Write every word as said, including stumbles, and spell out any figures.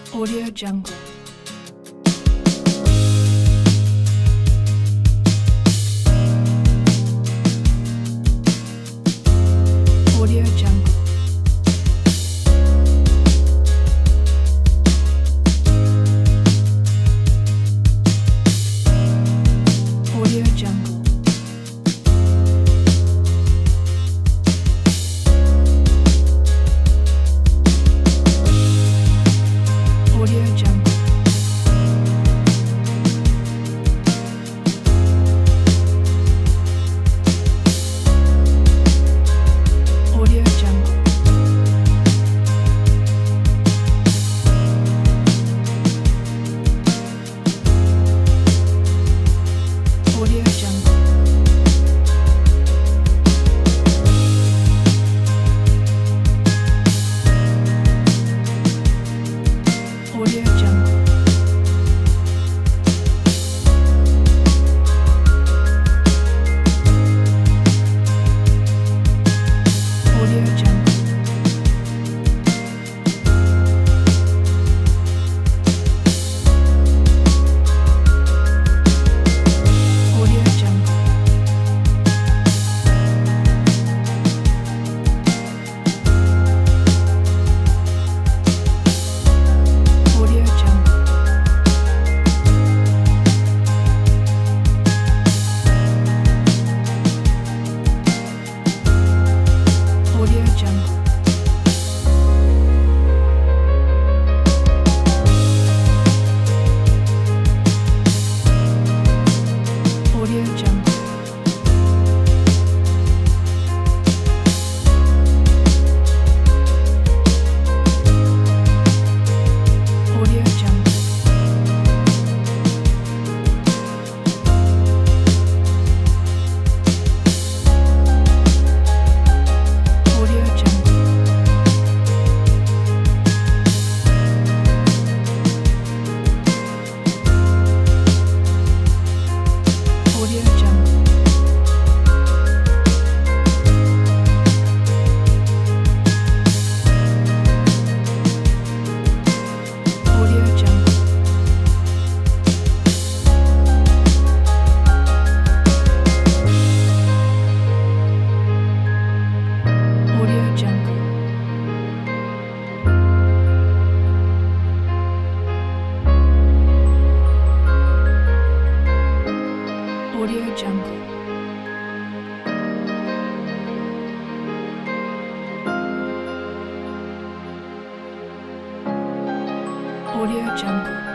Audio Jungle. Audio Jungle. Audio Jungle. Audio Jungle. Audio Jungle. Audio Jungle. Audio Jungle. Audio Jungle. Audio Jungle. Audio Jungle. Audio Jungle. Audio Jungle. Audio Jungle. Audio Jungle. Audio Jungle. Audio Jungle. Audio Jungle. Audio Jungle. Audio Jungle.